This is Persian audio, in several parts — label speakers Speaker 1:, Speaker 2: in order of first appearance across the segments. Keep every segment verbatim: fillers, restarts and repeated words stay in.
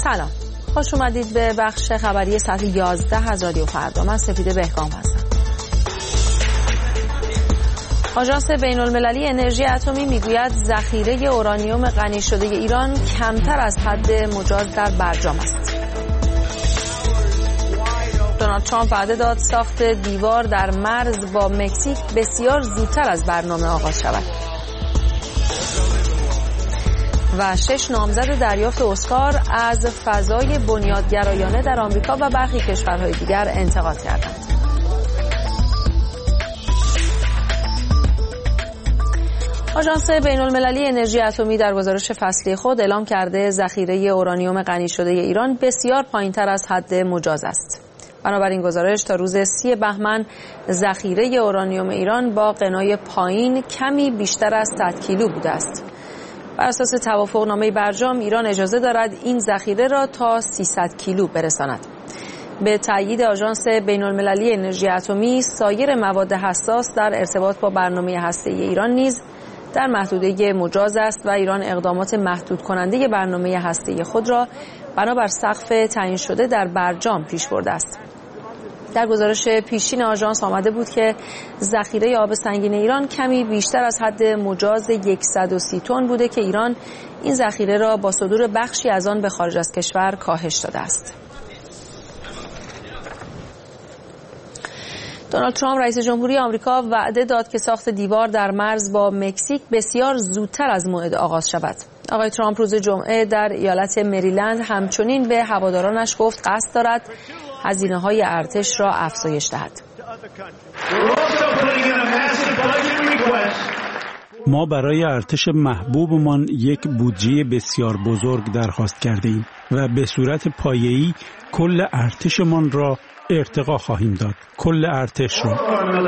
Speaker 1: سلام، خوش اومدید به بخش خبری ساعت یازده از رادیو فردا. من سپیده بهکام هستم. آژانس بین‌المللی انرژی اتمی میگوید ذخیره اورانیوم غنی شده ایران کمتر از حد مجاز در برجام است. دونالد ترامپ وعده داد ساخت دیوار در مرز با مکزیک بسیار زودتر از برنامه آغاز شود. و شش نامزد دریافت اسکار از فضای بنیادگرایانه در آمریکا و برخی کشورهای دیگر انتقاد کردند. آژانس بین‌المللی انرژی اتمی در گزارش فصلی خود اعلام کرده ذخیره اورانیوم غنی شده ایران بسیار پایین‌تر از حد مجاز است. بنابراین گزارش تا روز سی بهمن ذخیره اورانیوم ایران با غنای پایین کمی بیشتر از صد کیلو بوده است. بر اساس توافقنامه برجام ایران اجازه دارد این ذخیره را تا سیصد کیلو برساند. به تأیید آژانس بین‌المللی انرژی اتمی سایر مواد حساس در ارتباط با برنامه هسته‌ای ایران نیز در محدوده مجاز است و ایران اقدامات محدود کننده برنامه هسته‌ای خود را بنابر سقف تعیین شده در برجام پیش برده است. در گزارش پیشین آژانس آمده بود که ذخیره آب سنگین ایران کمی بیشتر از حد مجاز صد و سی تن بوده که ایران این ذخیره را با صدور بخشی از آن به خارج از کشور کاهش داده است. دونالد ترامپ رئیس جمهوری آمریکا وعده داد که ساخت دیوار در مرز با مکزیک بسیار زودتر از موعد آغاز شود. آقای ترامپ روز جمعه در ایالت مریلند همچنین به هوادارانش گفت قصد دارد هزینه‌های ارتش را افزایش دهد.
Speaker 2: ما برای ارتش محبوبمان یک بودجه بسیار بزرگ درخواست کرده ایم و به صورت پایه‌ای کل ارتشمان را ارتقا خواهیم داد. کل ارتش را.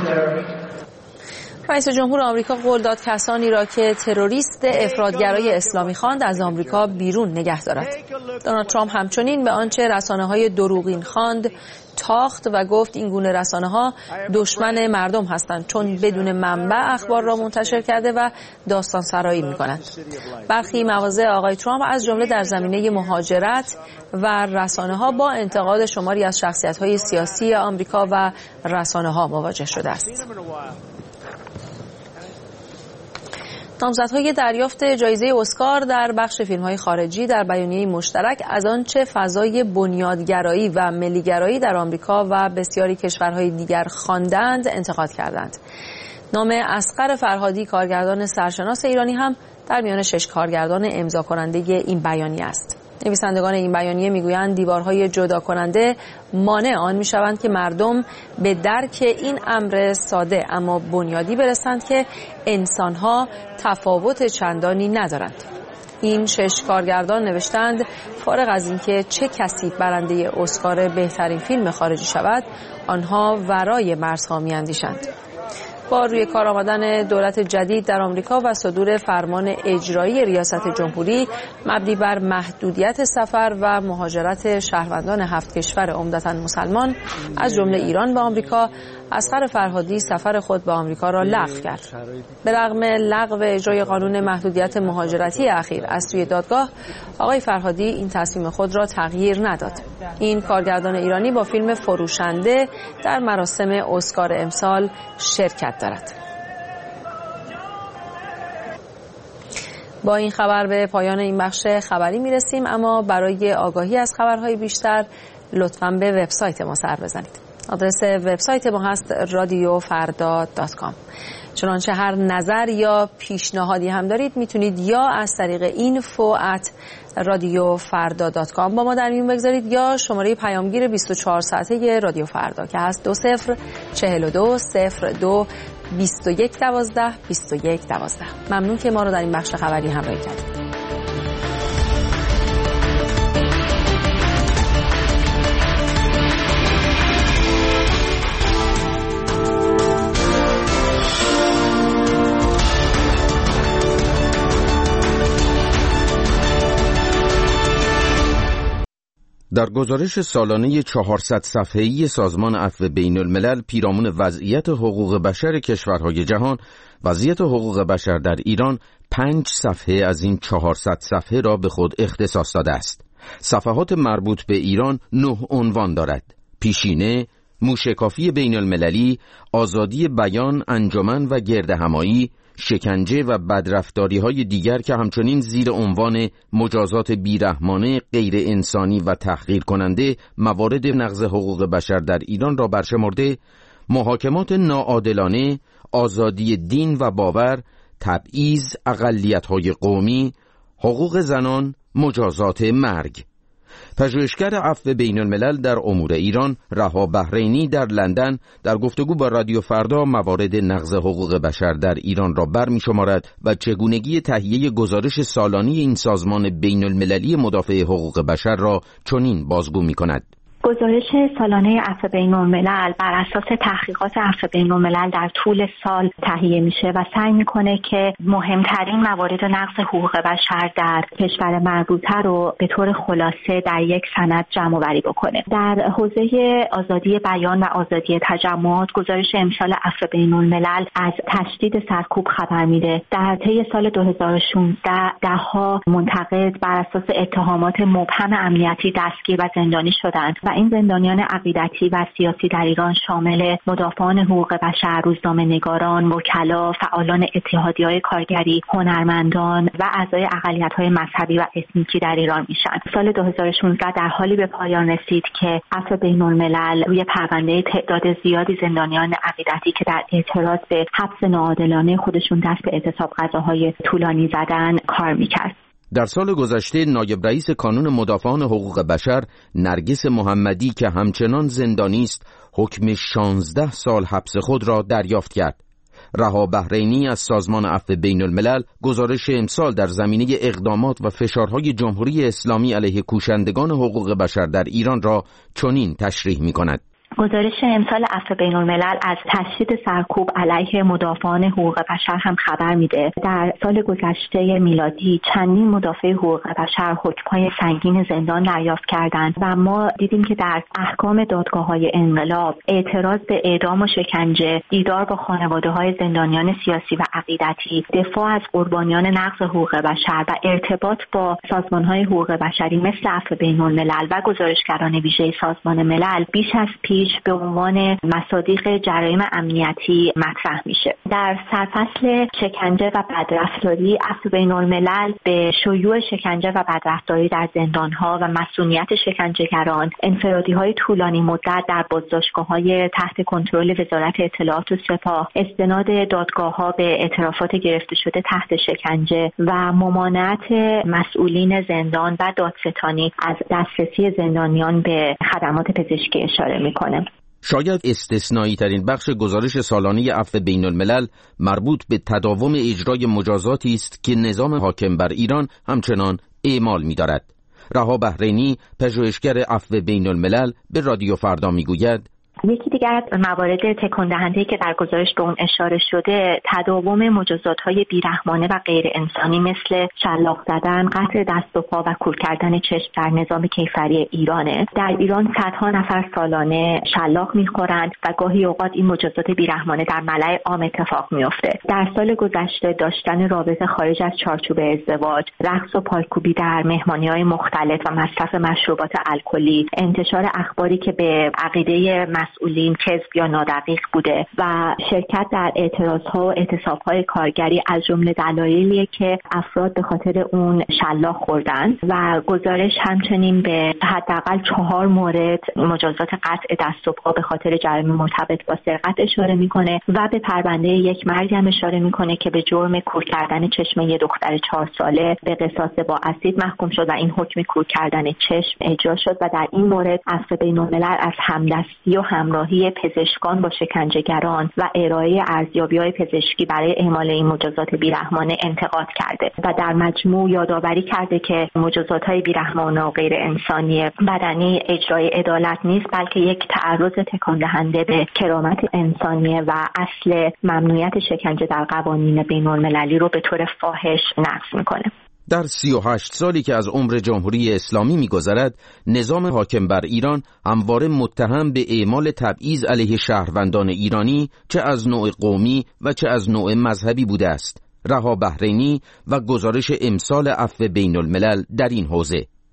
Speaker 1: رئیس جمهور آمریکا قول داد کسانی را که تروریست افراطگرای اسلامی خواند از آمریکا بیرون نگه دارد. دونالد ترامپ همچنین به آنچه رسانه‌های دروغین خواند تاخت و گفت این گونه رسانه‌ها دشمن مردم هستند چون بدون منبع اخبار را منتشر کرده و داستان سرایی می‌کنند. برخی مواضع آقای ترامپ از جمله در زمینه مهاجرت و رسانه‌ها با انتقاد شماری از شخصیت‌های سیاسی آمریکا و رسانه‌ها مواجه شده است. نامزدهای دریافت جایزه اسکار در بخش فیلم‌های خارجی در بیانیه مشترک از آنچه فضای بنیادگرایی و ملیگرایی در آمریکا و بسیاری کشورهای دیگر خواندند انتقاد کردند. نام اصغر فرهادی کارگردان سرشناس ایرانی هم در میان شش کارگردان امضا کننده این بیانیه است. نویسندگان این بیانیه میگویند دیوارهای جدا کننده مانع آن میشوند که مردم به درک این امر ساده اما بنیادی برسند که انسانها تفاوت چندانی ندارند. این شش کارگردان نوشتند فارغ از اینکه چه کسی برنده اسکار بهترین فیلم خارجی شود آنها ورای مرزها میاندیشند. با روی کار آمدن دولت جدید در آمریکا و صدور فرمان اجرایی ریاست جمهوری مبنی بر محدودیت سفر و مهاجرت شهروندان هفت کشور عمدتاً مسلمان از جمله ایران به آمریکا، اصغر فرهادی سفر خود به آمریکا را لغو کرد. به رغم لغو اجرای قانون محدودیت مهاجرتی اخیر از سوی دادگاه، آقای فرهادی این تصمیم خود را تغییر نداد. این کارگردان ایرانی با فیلم فروشنده در مراسم اسکار امسال شرکت دارد. با این خبر به پایان این بخش خبری میرسیم، اما برای آگاهی از خبرهای بیشتر لطفاً به وبسایت ما سر بزنید. آدرس وبسایت ما هست رادیو فردا دات کام. چنانچه هر نظر یا پیشنهادی هم دارید میتونید یا از طریق اینفو ات رادیو فردا دات کام با ما در میون بگذارید یا شماره پیامگیر بیست و چهار ساعته رادیو فردا که هست دو صفر چهل و دو صفر دو بیست و یک دوازده بیست و یک دوازده. ممنون که ما رو در این بخش خبری همراهی کردید.
Speaker 3: در گزارش سالانه چهارصد صفحه‌ای سازمان عفو بین الملل پیرامون وضعیت حقوق بشر کشورهای جهان، وضعیت حقوق بشر در ایران پنج صفحه از این چهارصد صفحه را به خود اختصاص داده است. صفحات مربوط به ایران نه عنوان دارد: پیشینه، موشکافی بین المللی، آزادی بیان، انجمن و گردهمایی، شکنجه و بدرفتاری های دیگر که همچنین زیر عنوان مجازات بیرحمانه، غیر انسانی و تحقیر کننده موارد نقض حقوق بشر در ایران را برشمرده، محاکمات ناعادلانه، آزادی دین و باور، تبعیض اقلیت‌های قومی، حقوق زنان، مجازات مرگ. پژوهشگر عفو بین الملل در امور ایران رها بحرینی در لندن در گفتگو با رادیو فردا موارد نقض حقوق بشر در ایران را برمی شمارد و چگونگی تهیه گزارش سالانه این سازمان بین المللی مدافع حقوق بشر را چنین بازگو می کند.
Speaker 4: گزارش سالانه عفو بین الملل بر اساس تحقیقات عفو بین الملل در طول سال تهیه میشه و سعی میکنه که مهمترین موارد نقض حقوق بشر در کشور مربوطه رو به طور خلاصه در یک سند جمع آوری بکنه. در حوزه آزادی بیان و آزادی تجمعات، گزارش امسال عفو بین الملل از تشدید سرکوب خبر میده. در طی سال دو هزار و شانزده دهها منتقد بر اساس اتهامات مبهم امنیتی دستگیر و زندانی شدند و این زندانیان عقیدتی و سیاسی در ایران شامل مدافعان حقوق بشر، روزنامه‌نگاران، وکلا، فعالان اتحادیه‌های کارگری، هنرمندان و اعضای اقلیت‌های مذهبی و اسنیکی در ایران میشن. سال دو هزار و شانزده در حالی به پایان رسید که عفو بین الملل روی پرونده تعداد زیادی زندانیان عقیدتی که در اعتراض به حبس ناعادلانه خودشون دست به اعتصاب غذاهای طولانی زدن کار میکرد.
Speaker 3: در سال گذشته نایب رئیس کانون مدافعان حقوق بشر نرگس محمدی که همچنان زندانی است، حکم شانزده سال حبس خود را دریافت کرد. رها بحرینی از سازمان عفو بین الملل گزارش امسال در زمینه اقدامات و فشارهای جمهوری اسلامی علیه کوشندگان حقوق بشر در ایران را چنین تشریح می‌کند.
Speaker 4: گزارش امسال عفو بین الملل از تشدید سرکوب علیه مدافعان حقوق بشر هم خبر میده. در سال گذشته میلادی چندین مدافع حقوق بشر حکم‌های سنگین زندان دریافت کردند و ما دیدیم که در احکام دادگاه‌های انقلاب اعتراض به اعدام و شکنجه، دیدار با خانواده‌های زندانیان سیاسی و عقیدتی، دفاع از قربانیان نقض حقوق بشر و ارتباط با سازمان‌های حقوق بشری مثل عفو بین الملل و گزارشگران ویژه سازمان ملل بیش از پیش به عنوان مصادیق جرایم امنیتی مطرح میشه. در سرفصل شکنجه و بدرفتاری، عفو بین الملل به شیوع شکنجه و بدرفتاری در زندانها و مسئولیت شکنجهگران، انفرادی‌های طولانی مدت در بازداشتگاه‌های تحت کنترل وزارت اطلاعات و سپاه، استناد دادگاه‌ها به اعترافات گرفته شده تحت شکنجه و ممانعت مسئولین زندان و دادستانی از دسترسی زندانیان به خدمات پزشکی اشاره میکنه.
Speaker 3: شاید استثنایی ترین بخش گزارش سالانه عفو بین الملل مربوط به تداوم اجرای مجازاتی است که نظام حاکم بر ایران همچنان اعمال می‌دارد. رها بحرینی، پژوهشگر عفو بین الملل، به رادیو فردا می‌گوید:
Speaker 4: یکی دیگر از موارد تکان دهنده‌ای که در گزارش به اون اشاره شده، تداوم مجازات‌های بیرحمانه و غیر انسانی مثل شلاق زدن، قطع دست و پا و کور کردن چشم در نظام کیفری ایرانه. در ایران صدها نفر سالانه شلاق می‌خورند و گاهی اوقات این مجازات بیرحمانه در ملأ عام اتفاق می‌افته. در سال گذشته داشتن رابطه خارج از چارچوب ازدواج، رقص و پایکوبی در مهمانی‌های مختلف و مصرف مشروبات الکلی، انتشار اخباری که به عقیده مسئولین کذب یا نادقیق بوده و شرکت در اعتراضها و اعتصابهای کارگری از جمله دلایلیه که افراد به خاطر اون شلاق خوردن و گزارش همچنین به حداقل چهار مورد مجازات قطع دست و پا به خاطر جرایم مرتبط با سرقت اشاره میکنه و به پرونده یک مرد هم اشاره میکنه که به جرم کور کردن چشم یک دختر چهار ساله به قصاص با اسید محکوم شد و این حکم کور کردن چشم اجرا شد و در این مورد عفو بین الملل از همدستی و همراهی پزشکان با شکنجهگران و ارائه ارزیابی‌های پزشکی برای اعمال این مجازات بیرحمانه انتقاد کرده و در مجموع یادآوری کرده که مجازات‌های بیرحمانه و غیر انسانی بدنی اجرای عدالت نیست، بلکه یک تعرض تکان دهنده به کرامت انسانیه و اصل ممنوعیت شکنجه در قوانین بین‌المللی رو به طور فاحش نقض می‌کنه.
Speaker 3: در سی و هشت سالی که از عمر جمهوری اسلامی می‌گذرد، نظام حاکم بر ایران همواره متهم به اعمال تبعیض علیه شهروندان ایرانی چه از نوع قومی و چه از نوع مذهبی بوده است. رها بحرینی و گزارش امسال عفو بین الملل در این حوزه: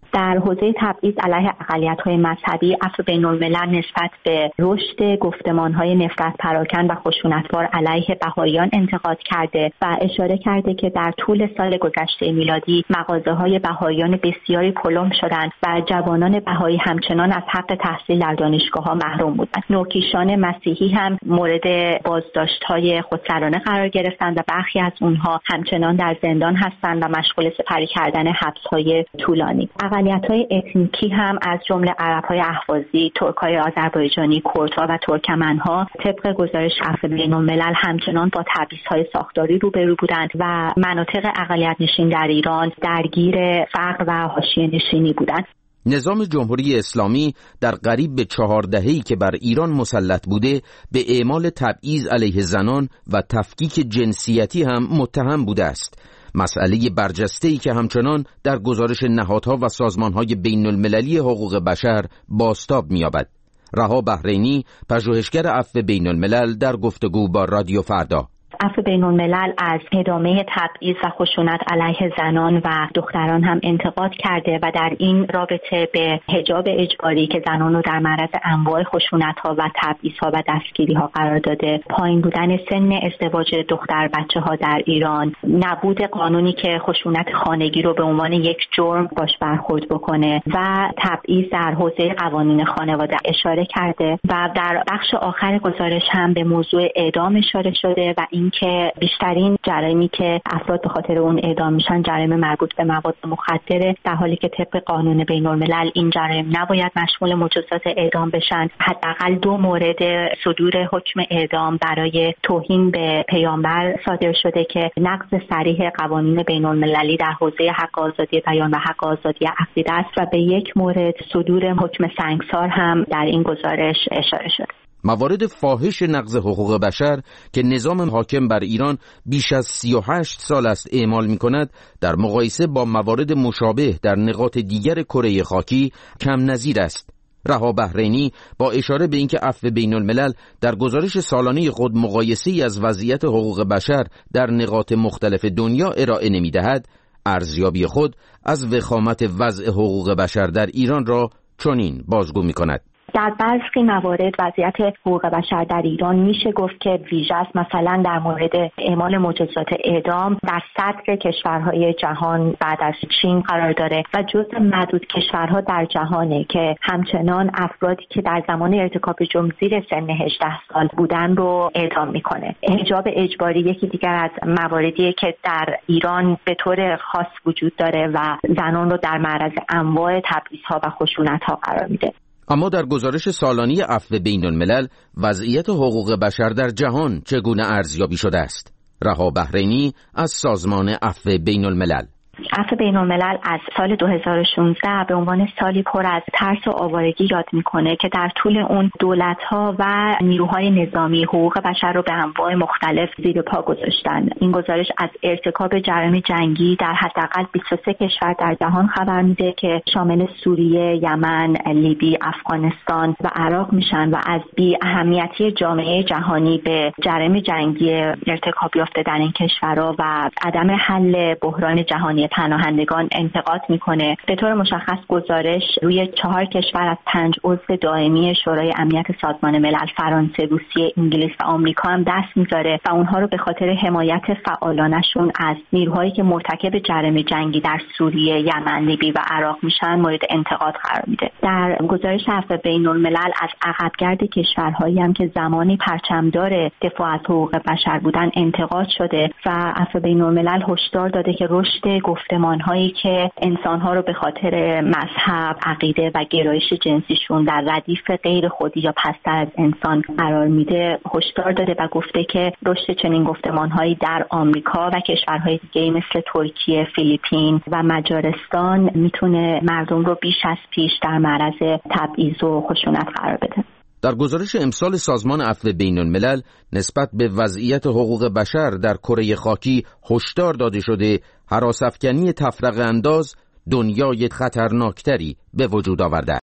Speaker 4: در حوزه تبعیض علیه اقلیت‌های مذهبی، عفو بین‌الملل نسبت به رشد گفتمان‌های نفرت پراکن و خشونت‌بار علیه بهائیان انتقاد کرده و اشاره کرده که در طول سال گذشته میلادی مغازه‌های بهائیان بسیاری پلم شدند و جوانان بهایی همچنان از حق تحصیل در دانشگاه‌ها محروم بودند. نوکیشان مسیحی هم مورد بازداشت‌های خودسرانه قرار گرفتند و برخی از اونها همچنان در زندان هستند و مشغول سپری کردن حبس‌های طولانی. اقلیت‌های اتنیکی هم از جمله عرب‌های اهوازی، ترک‌های آذربایجانی، کردها و ترکمن‌ها طبق گزارش عفو بین‌الملل همچنان با تبعیض‌های ساختاری روبرو بودند و مناطق اقلیت نشین در ایران درگیر فقر و حاشیه‌نشینی بودند.
Speaker 3: نظام جمهوری اسلامی در قریب به چهار دهه‌ای که بر ایران مسلط بوده به اعمال تبعیض علیه زنان و تفکیک جنسیتی هم متهم بوده است. مسئله برجسته‌ای که همچنان در گزارش نهادها و سازمان‌های بین‌المللی حقوق بشر بازتاب می‌یابد. رها بحرینی، پژوهشگر عفو بین‌الملل، در گفتگو با رادیو فردا:
Speaker 4: عفو بین‌الملل از ادامه تبعیض و خشونت علیه زنان و دختران هم انتقاد کرده و در این رابطه به حجاب اجباری که زنان رو در معرض انواع خشونت‌ها و تبعیض‌ها و دستگیری‌ها قرار داده، پایین بودن سن ازدواج دختر بچه‌ها در ایران، نبود قانونی که خشونت خانگی رو به عنوان یک جرم باش برخورد بکنه و تبعیض در حوزه قوانین خانواده اشاره کرده و در بخش آخر گزارش هم به موضوع اعدام اشاره شده و این که بیشترین جرایمی که افراد به خاطر اون اعدام میشن جرایم مربوط به مواد مخدره، در حالی که طبق قانون بین‌الملل این جرایم نباید مشمول مجازات اعدام بشن. حداقل دو مورد صدور حکم اعدام برای توهین به پیامبر صادر شده که نقض صریح قوانین بین‌المللی در حوزه حق آزادی بیان و حق آزادی عقیده است و به یک مورد صدور حکم سنگسار هم در این گزارش اشاره شده.
Speaker 3: موارد فاحش نقض حقوق بشر که نظام حاکم بر ایران بیش از سی و هشت سال است اعمال می کند، در مقایسه با موارد مشابه در نقاط دیگر کره خاکی کم نظیر است. رها بحرینی با اشاره به اینکه عفو بین‌الملل در گزارش سالانه خود مقایسه‌ای از وضعیت حقوق بشر در نقاط مختلف دنیا ارائه نمی‌دهد، ارزیابی خود از وخامت وضع حقوق بشر در ایران را چنین بازگو می‌کند:
Speaker 4: در برخی موارد وضعیت حقوق بشر در ایران میشه گفت که ویژه است. مثلا در مورد اعمال مجازات اعدام در صدر کشورهای جهان بعد از چین قرار داره و جزو معدود کشورها در جهانه که همچنان افرادی که در زمان ارتکاب جرم زیر سن هجده سال بودن رو اعدام میکنه. حجاب اجباری یکی دیگر از مواردیه که در ایران به طور خاص وجود داره و زنان رو در معرض انواع تبعیض‌ها و خشونت‌ها قرار میده.
Speaker 3: اما در گزارش سالانه عفو بین‌الملل وضعیت حقوق بشر در جهان چگونه ارزیابی شده است؟ رها بحرینی از سازمان عفو بین‌الملل:
Speaker 4: عفو بین‌الملل از سال دو هزار و شانزده به عنوان سالی پر از ترس و آوارگی یاد میکنه که در طول اون دولت‌ها و نیروهای نظامی حقوق بشر رو به انواع مختلف زیر پا گذاشتن. این گزارش از ارتکاب جرایم جنگی در حداقل بیست و سه کشور در جهان خبر میده که شامل سوریه، یمن، لیبی، افغانستان و عراق میشن و از بی اهمیتی جامعه جهانی به جرایم جنگی ارتکاب یافته در این کشورها و عدم حل بحران جهانی پناهندگان انتقاد میکنه. به طور مشخص گزارش روی چهار کشور از پنج عضو دائمی شورای امنیت سازمان ملل، فرانسه، روسیه، انگلیس و آمریکا هم دست میذاره و اونها رو به خاطر حمایت فعالانشون از نیروهایی که مرتکب جرایم جنگی در سوریه، یمن، لیبی و عراق میشن مورد انتقاد قرار میده. در گزارش عفو بین‌الملل از عقبگرد کشورهایی هم که زمانی پرچمدار دفاع از حقوق بشر بودن انتقاد شده و عفو بین‌الملل هشدار داده که رشد گفتمان‌هایی که انسان‌ها رو به خاطر مذهب، عقیده و گرایش جنسیشون در ردیف غیر خودی یا پست‌تر از انسان قرار میده، هشدار داده و گفته که رشد چنین گفتمان‌هایی در آمریکا و کشورهای دیگه مثل ترکیه، فیلیپین و مجارستان میتونه مردم رو بیش از پیش در معرض تبعیض و خشونت قرار بده.
Speaker 3: در گزارش امسال سازمان عفو بین‌الملل نسبت به وضعیت حقوق بشر در کره خاکی هشدار داده شده هراس‌افکنی تفرقه انداز دنیای خطرناکتری به وجود آورده.